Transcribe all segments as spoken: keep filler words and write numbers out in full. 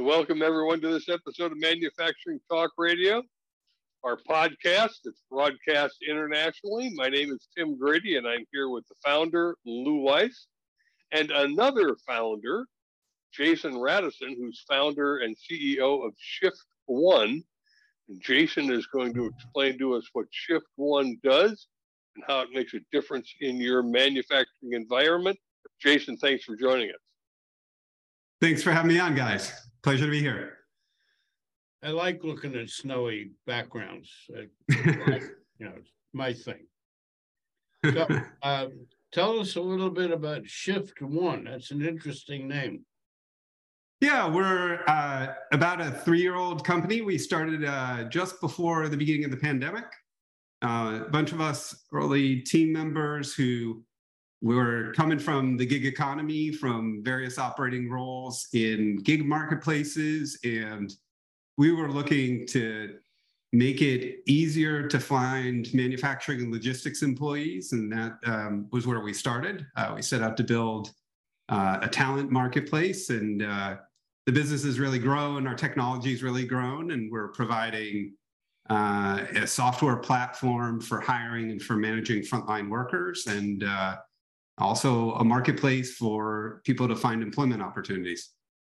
welcome everyone to this episode of Manufacturing Talk Radio, our podcast. It's broadcast internationally. My name is Tim Grady, and I'm here with the founder, Lou Weiss, and another founder, Jason Radisson, who's founder and C E O of Shift One. And Jason is going to explain to us what Shift One does and how it makes a difference in your manufacturing environment. Jason, thanks for joining us. Thanks for having me on, guys. Pleasure to be here. I like looking at snowy backgrounds. You know, it's my thing. So, uh, tell us a little bit about Shift One. That's an interesting name. Yeah, we're uh, about a three-year-old company. We started uh, just before the beginning of the pandemic. Uh, a bunch of us early team members who were coming from the gig economy, from various operating roles in gig marketplaces, and we were looking to make it easier to find manufacturing and logistics employees, and that um, was where we started. Uh, we set out to build uh, a talent marketplace, and uh, the business has really grown, our technology has really grown, and we're providing uh, a software platform for hiring and for managing frontline workers, and uh, also a marketplace for people to find employment opportunities.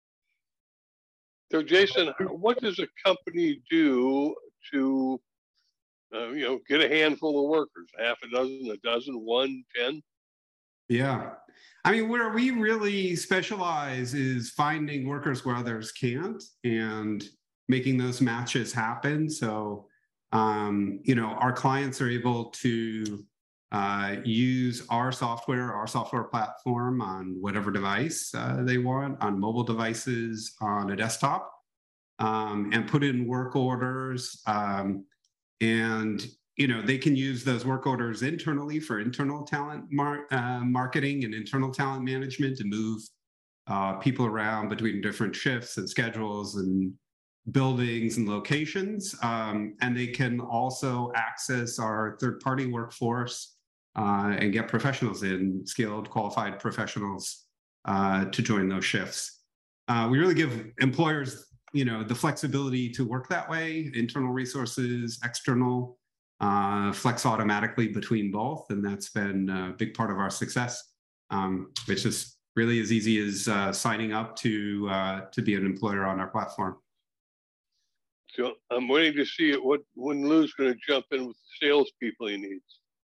So, Jason, what does a company do to, uh, you know, get a handful of workers? Half a dozen, a dozen, one, ten? Yeah. I mean, where we really specialize is finding workers where others can't and making those matches happen. So, um, you know, our clients are able to uh, use our software, our software platform on whatever device uh, they want, on mobile devices, on a desktop, um, and put in work orders. Um, and you know, they can use those work orders internally for internal talent mar uh, marketing and internal talent management to move uh, people around between different shifts and schedules and buildings and locations. Um, and they can also access our third-party workforce uh, and get professionals in, skilled, qualified professionals uh, to join those shifts. Uh, we really give employers, you know, the flexibility to work that way, internal resources, external, Uh, flex automatically between both, and that's been a big part of our success. Um, it's just really as easy as uh, signing up to uh, to be an employer on our platform. So I'm waiting to see it. What when Lou's going to jump in with the salespeople he needs.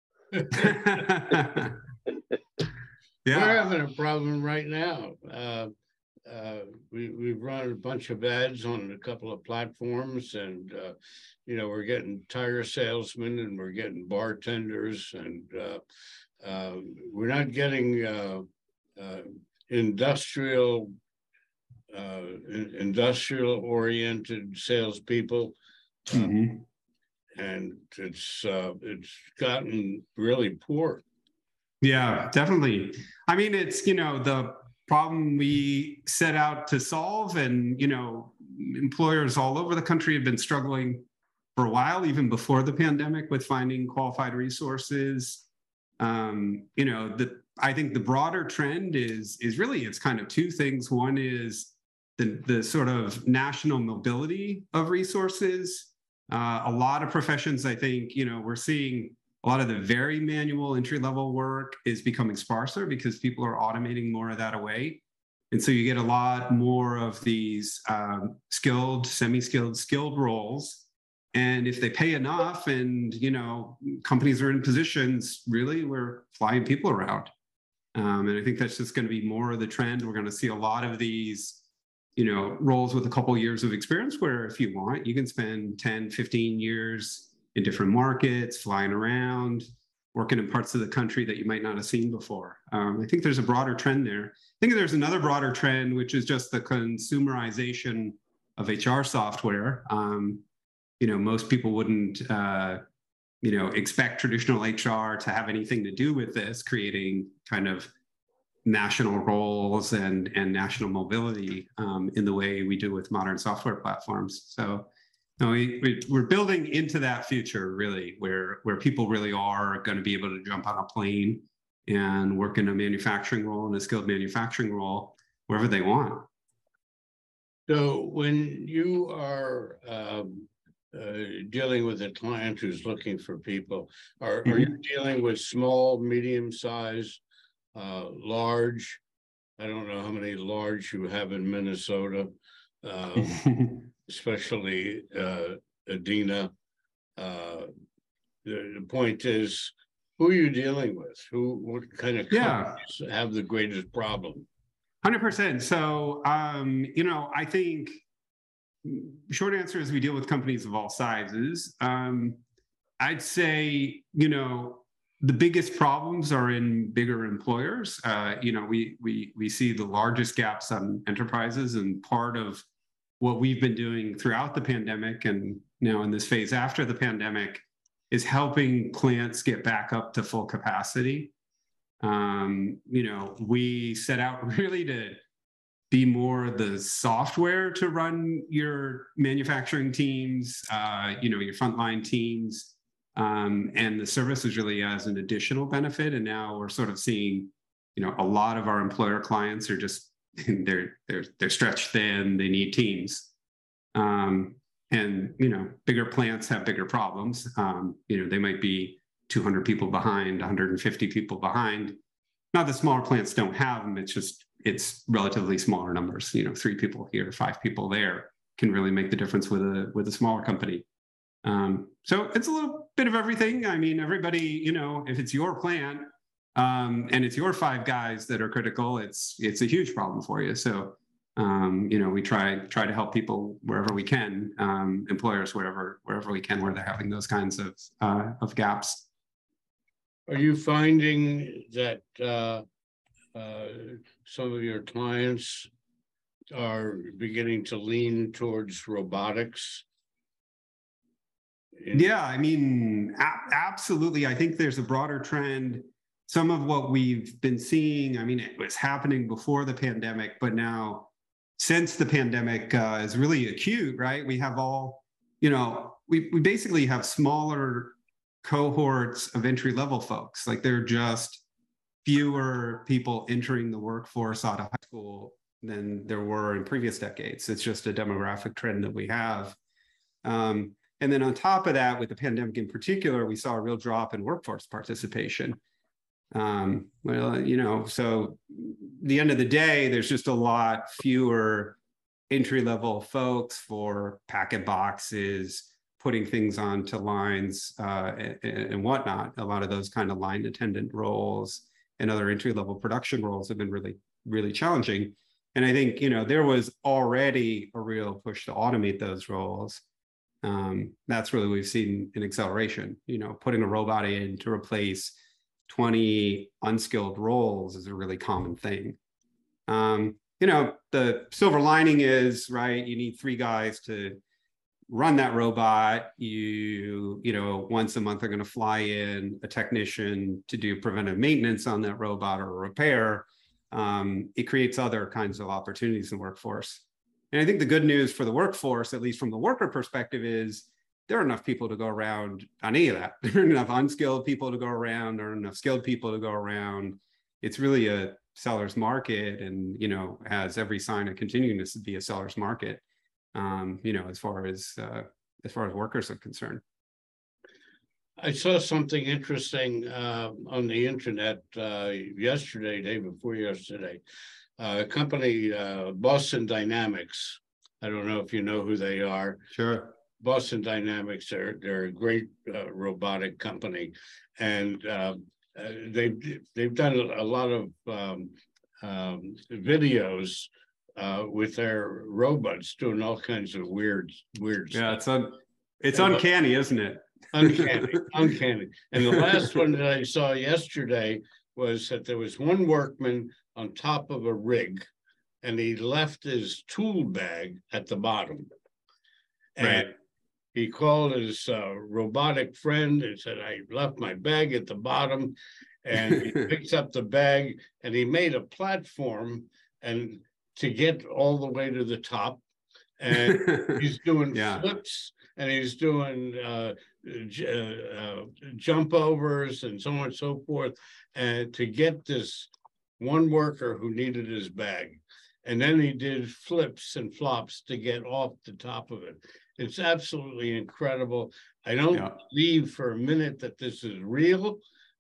Yeah. We're having a problem right now. Uh, uh, we we've run a bunch of ads on a couple of platforms, and uh, you know, we're getting tire salesmen and we're getting bartenders, and uh, uh, we're not getting uh, uh, industrial, uh, industrial-oriented salespeople, uh, mm-hmm. and it's uh, it's gotten really poor. Yeah, definitely. I mean, it's, you know, the problem we set out to solve, and you know, employers all over the country have been struggling for a while, even before the pandemic, with finding qualified resources. Um, you know, the I think the broader trend is is really, it's kind of two things. One is the the sort of national mobility of resources. Uh, a lot of professions, I think, you know, we're seeing a lot of the very manual entry-level work is becoming sparser because people are automating more of that away. And so you get a lot more of these um, skilled, semi-skilled, skilled roles. And if they pay enough and, you know, companies are in positions, really, we're flying people around. Um, and I think that's just going to be more of the trend. We're going to see a lot of these, you know, roles with a couple of years of experience where if you want, you can spend ten, fifteen years in different markets, flying around, working in parts of the country that you might not have seen before. Um, I think there's a broader trend there. I think there's another broader trend, which is just the consumerization of H R software. Um, you know, most people wouldn't, uh, you know, expect traditional H R to have anything to do with this, creating kind of national roles and, and national mobility um, in the way we do with modern software platforms. So, no, we, we, we're building into that future, really, where, where people really are going to be able to jump on a plane and work in a manufacturing role, in a skilled manufacturing role, wherever they want. So when you are um, uh, dealing with a client who's looking for people, are, mm-hmm. are you dealing with small, medium size, uh, large? I don't know how many large you have in Minnesota, um, especially uh, Adena. Uh, the, the point is, who are you dealing with? Who, what kind of companies yeah. have the greatest problem? one hundred percent. So, um, you know, I think short answer is we deal with companies of all sizes. Um, I'd say, you know, the biggest problems are in bigger employers. Uh, you know, we we we see the largest gaps on enterprises, and part of what we've been doing throughout the pandemic and now in this phase after the pandemic is helping plants get back up to full capacity. Um, you know, we set out really to be more the software to run your manufacturing teams, uh, you know, your frontline teams. Um, and the service is really as an additional benefit. And now we're sort of seeing, you know, a lot of our employer clients are just, they're, they're, they're stretched thin, they need teams. Um, and, you know, bigger plants have bigger problems. Um, you know, they might be two hundred people behind, one hundred fifty people behind. Not that smaller plants don't have them, it's just, it's relatively smaller numbers. You know, three people here, five people there can really make the difference with a, with a smaller company. Um, so it's a little bit of everything. I mean, everybody, you know, if it's your plant um, and it's your five guys that are critical, it's it's a huge problem for you. So, um, you know, we try try to help people wherever we can, um, employers wherever wherever we can, where they're having those kinds of uh, of gaps. Are you finding that uh, uh, some of your clients are beginning to lean towards robotics? Yeah, I mean, a- absolutely. I think there's a broader trend. Some of what we've been seeing, I mean, it was happening before the pandemic, but now since the pandemic uh, is really acute, right? We have all, you know, we, we basically have smaller cohorts of entry-level folks. Like there are just fewer people entering the workforce out of high school than there were in previous decades. It's just a demographic trend that we have. Um, And then on top of that, with the pandemic in particular, we saw a real drop in workforce participation. Um, well, you know, so the end of the day, there's just a lot fewer entry-level folks for packet boxes, putting things onto lines uh, and, and whatnot. A lot of those kind of line attendant roles and other entry-level production roles have been really, really challenging. And I think, you know, there was already a real push to automate those roles. Um, that's really what we've seen in acceleration. You know, putting a robot in to replace twenty unskilled roles is a really common thing. Um, you know, the silver lining is, right, you need three guys to run that robot. You, you know, once a month are going to fly in a technician to do preventive maintenance on that robot or a repair. Um, it creates other kinds of opportunities in the workforce. And I think the good news for the workforce, at least from the worker perspective, is there are enough people to go around on any of that. There are enough unskilled people to go around, there are enough skilled people to go around. It's really a seller's market, and, you know, has every sign of continuing to be a seller's market, um, you know, as far as, uh, as far as workers are concerned. I saw something interesting uh, on the internet uh, yesterday, day before yesterday. Uh, a company, uh, Boston Dynamics. I don't know if you know who they are. Sure. Boston Dynamics, they're, they're a great uh, robotic company. And uh, they've, they've done a lot of um, um, videos uh, with their robots doing all kinds of weird, weird yeah, stuff. It's, un it's and, uncanny, isn't it? Uncanny, uncanny. And the last one that I saw yesterday was that there was one workman on top of a rig, and he left his tool bag at the bottom. And right. He called his uh, robotic friend and said, I left my bag at the bottom. And he picks up the bag, and he made a platform and to get all the way to the top. And he's doing yeah. flips, and he's doing uh, uh, jump overs and so on and so forth, and to get this one worker who needed his bag. and then he did flips and flops to get off the top of it. It's absolutely incredible. I don't yeah. believe for a minute that this is real.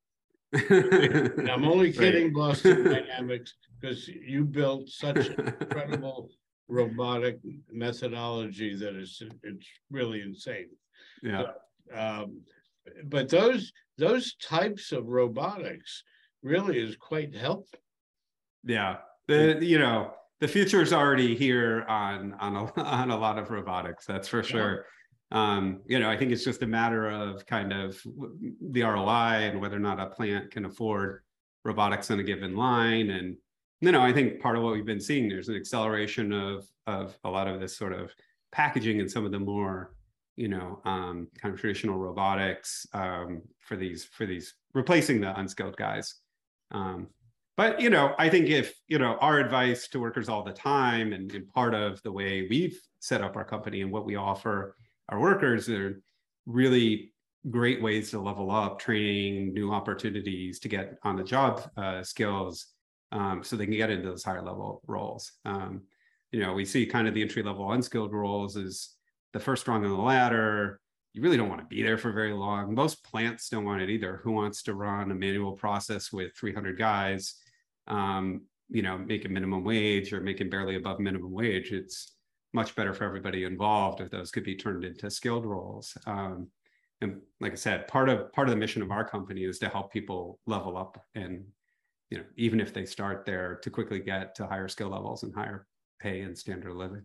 I'm only kidding, right. Boston Dynamics, because you built such an incredible robotic methodology that is it's really insane. Yeah. But, um, but those those types of robotics really is quite helpful. Yeah. The you know the future is already here on on a, on a lot of robotics. That's for sure. Yeah. Um, you know, I think it's just a matter of kind of the R O I and whether or not a plant can afford robotics on a given line. And, you know, I think part of what we've been seeing, there's an acceleration of, of a lot of this sort of packaging and some of the more, you know, um, kind of traditional robotics um, for these, for these replacing the unskilled guys. Um, but, you know, I think if, you know, our advice to workers all the time and, and part of the way we've set up our company and what we offer our workers are really great ways to level up, training, new opportunities to get on the job uh, skills um, so they can get into those higher level roles. Um, you know, we see kind of the entry level unskilled roles as the first rung on the ladder. You really don't want to be there for very long. Most plants don't want it either. Who wants to run a manual process with three hundred guys, um, you know, making minimum wage or making barely above minimum wage? It's much better for everybody involved if those could be turned into skilled roles. Um, and like I said, part of part of the mission of our company is to help people level up, and you know, even if they start there, to quickly get to higher skill levels and higher pay and standard of living.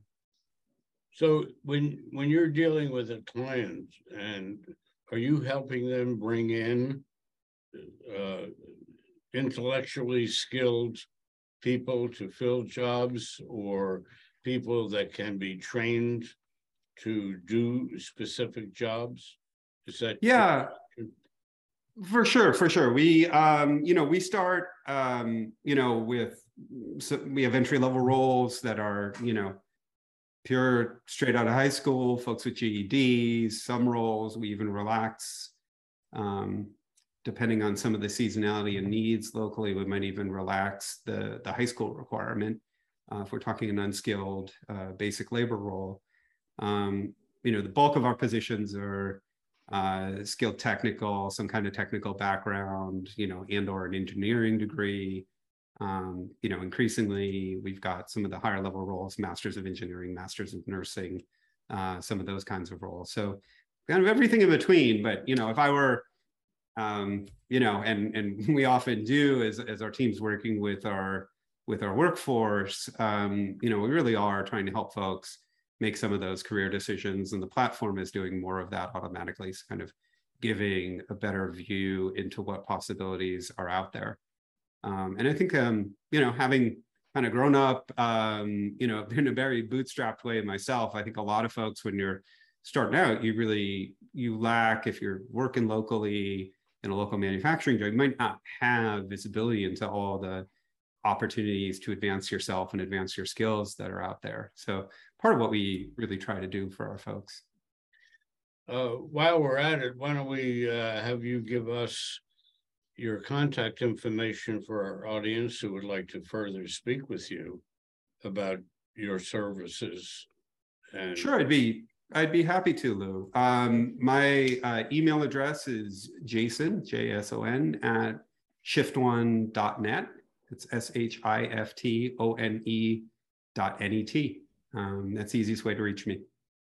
So when when you're dealing with a client, and are you helping them bring in uh, intellectually skilled people to fill jobs, or people that can be trained to do specific jobs? Is that yeah true? For sure for sure we um you know we start um you know with so we have entry level roles that are you know pure straight out of high school folks with G E Ds. Some roles we even relax um depending on some of the seasonality and needs locally. We might even relax the the high school requirement Uh, if we're talking an unskilled uh, basic labor role. Um, you know, the bulk of our positions are uh, skilled technical, some kind of technical background, you know, and or an engineering degree. Um, you know, increasingly, we've got some of the higher level roles, masters of engineering, masters of nursing, uh, some of those kinds of roles. So kind of everything in between. But, you know, if I were, um, you know, and, and we often do as, as our team's working with our with our workforce, um, you know, we really are trying to help folks make some of those career decisions, and the platform is doing more of that automatically, so kind of giving a better view into what possibilities are out there. Um, and I think, um, you know, having kind of grown up, um, you know, in a very bootstrapped way myself, I think a lot of folks, when you're starting out, you really, you lack, if you're working locally in a local manufacturing job, you might not have visibility into all the opportunities to advance yourself and advance your skills that are out there. So part of what we really try to do for our folks. Uh, while we're at it, why don't we uh, have you give us your contact information for our audience who would like to further speak with you about your services? And sure, I'd be I'd be happy to, Lou. Um, my uh, email address is Jason, J S O N, at shift one dot net. It's S H I F T O N E dot N E T. Um, that's the easiest way to reach me.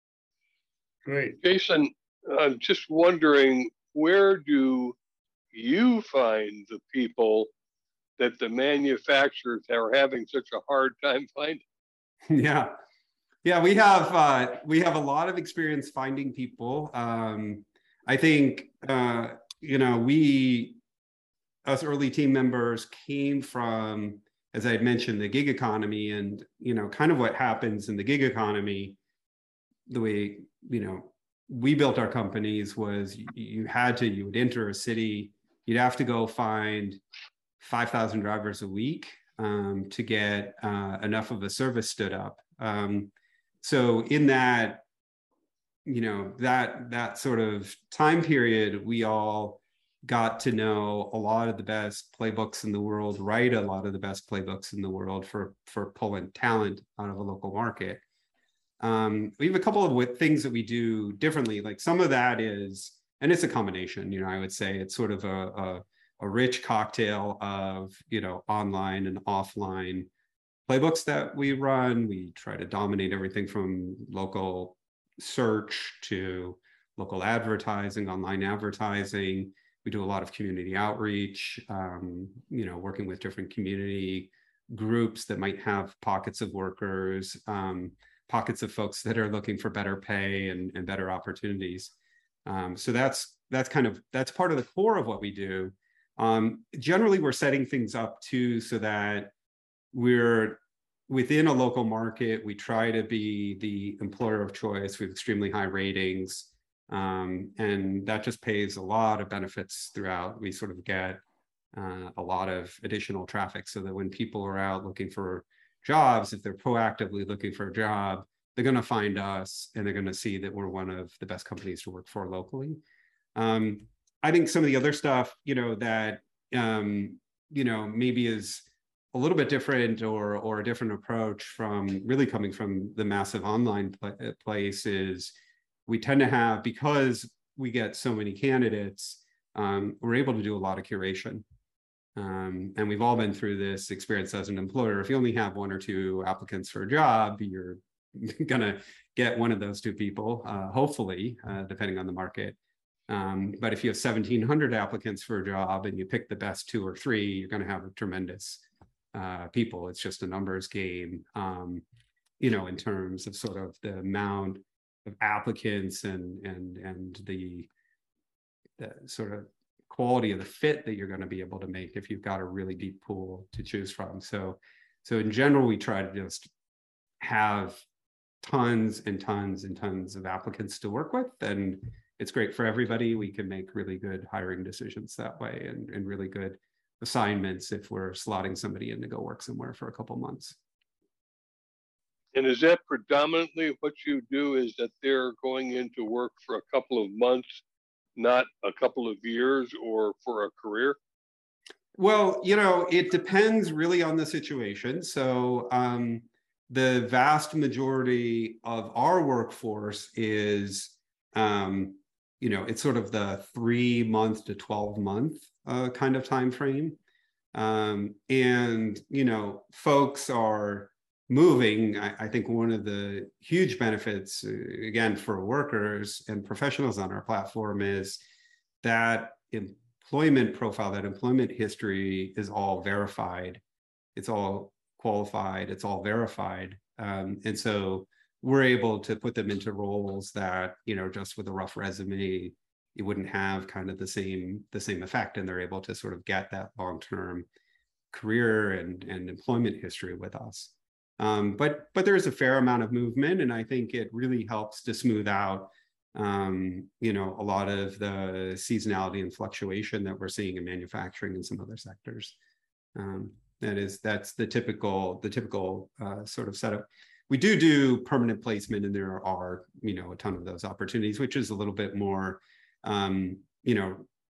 Great. Jason, I'm just wondering, where do you find the people that the manufacturers are having such a hard time finding? Yeah. Yeah, we have uh, we have a lot of experience finding people. Um, I think, uh, you know, we, us early team members came from, as I had mentioned, the gig economy, and, you know, kind of what happens in the gig economy, the way, you know, we built our companies was you, you had to, you would enter a city, you'd have to go find five thousand drivers a week um, to get uh, enough of a service stood up. Um, so in that, you know, that, that sort of time period, we all got to know a lot of the best playbooks in the world, write a lot of the best playbooks in the world for, for pulling talent out of a local market. Um, we have a couple of things that we do differently. Like some of that is, and it's a combination, you know, I would say it's sort of a, a, a rich cocktail of, you know, online and offline playbooks that we run. We try to dominate everything from local search to local advertising, online advertising. We do a lot of community outreach, um, you know, working with different community groups that might have pockets of workers, um, pockets of folks that are looking for better pay and, and better opportunities. Um, so that's that's kind of, that's part of the core of what we do. Um, generally, we're setting things up too so that we're within a local market. We try to be the employer of choice with extremely high ratings. Um, and that just pays a lot of benefits throughout. We sort of get uh, a lot of additional traffic so that when people are out looking for jobs, if they're proactively looking for a job, they're going to find us and they're going to see that we're one of the best companies to work for locally. Um, I think some of the other stuff, you know, that, um, you know, maybe is a little bit different or, or a different approach from really coming from the massive online pl- place is we tend to have, because we get so many candidates, um, we're able to do a lot of curation. Um, and we've all been through this experience as an employer. If you only have one or two applicants for a job, you're gonna get one of those two people, uh, hopefully, uh, depending on the market. Um, but if you have seventeen hundred applicants for a job and you pick the best two or three, you're gonna have a tremendous uh, people. It's just a numbers game, um, you know, in terms of sort of the amount of applicants and and and the, the sort of quality of the fit that you're going to be able to make if you've got a really deep pool to choose from. So, so in general, we try to just have tons and tons and tons of applicants to work with, and it's great for everybody. We can make really good hiring decisions that way, and, and really good assignments if we're slotting somebody in to go work somewhere for a couple months. And is that predominantly what you do, is that they're going into work for a couple of months, not a couple of years or for a career? Well, you know, it depends really on the situation. So um, the vast majority of our workforce is, um, you know, it's sort of the three month to twelve month uh, kind of time frame. Um, and, you know, folks are moving. I, I think one of the huge benefits, uh, again, for workers and professionals on our platform is that employment profile, that employment history is all verified. It's all qualified. It's all verified. Um, and so we're able to put them into roles that, you know, just with a rough resume, you wouldn't have kind of the same the same effect, and they're able to sort of get that long-term career and, and employment history with us. Um, but but there is a fair amount of movement, and I think it really helps to smooth out, um, you know, a lot of the seasonality and fluctuation that we're seeing in manufacturing and some other sectors. Um, that is that's the typical the typical uh, sort of setup. We do do permanent placement, and there are, you know, a ton of those opportunities, which is a little bit more, um, you know,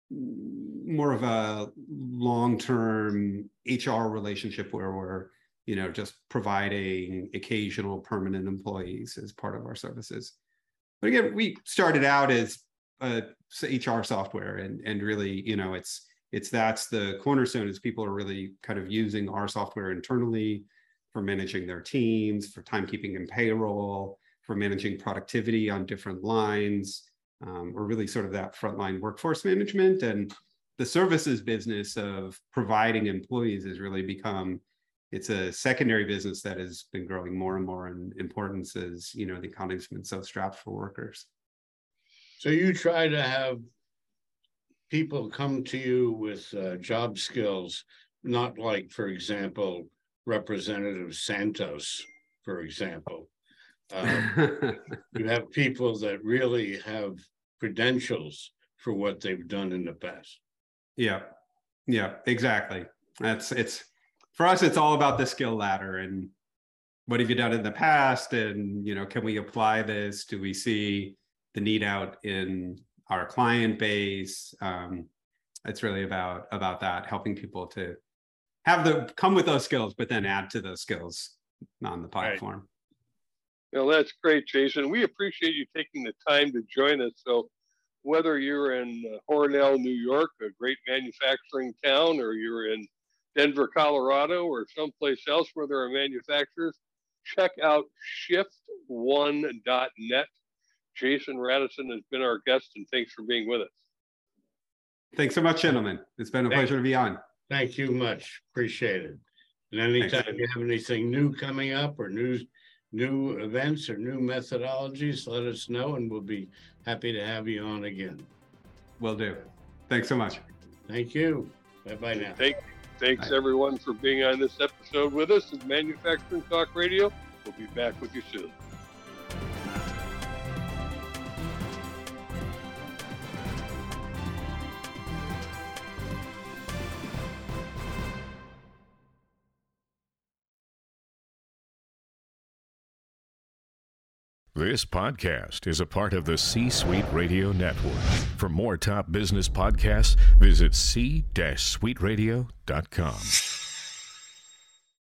more of a long-term H R relationship where we're, you know, just providing occasional permanent employees as part of our services. But again, we started out as a H R software, and and really, you know, it's it's that's the cornerstone, is people are really kind of using our software internally for managing their teams, for timekeeping and payroll, for managing productivity on different lines. Um, or really sort of that frontline workforce management, and the services business of providing employees has really become, it's a secondary business that has been growing more and more in importance as, you know, the economy's been so strapped for workers. So you try to have people come to you with uh, job skills, not like, for example, Representative Santos, for example. Um, you have people that really have credentials for what they've done in the past. Yeah, yeah, exactly. That's it's for us. It's all about the skill ladder, and what have you done in the past, and, you know, can we apply this? Do we see the need out in our client base? Um, it's really about about that, helping people to have the come with those skills, but then add to those skills on the platform. Right. Well, that's great, Jason. We appreciate you taking the time to join us. So whether you're in Hornell, New York, a great manufacturing town, or you're in Denver, Colorado, or someplace else where there are manufacturers, check out shift one dot net. Jason Radisson has been our guest, and thanks for being with us. Thanks so much, gentlemen. It's been a Thank pleasure to be on. Thank you much. Appreciate it. And anytime Thanks. You have anything new coming up, or new, new events or new methodologies, let us know, and we'll be happy to have you on again. Will do. Thanks so much. Thank you. Bye-bye now. Thank, thanks, Bye. everyone, for being on this episode with us at Manufacturing Talk Radio. We'll be back with you soon. This podcast is a part of the C-Suite Radio Network. For more top business podcasts, visit c suite radio dot com.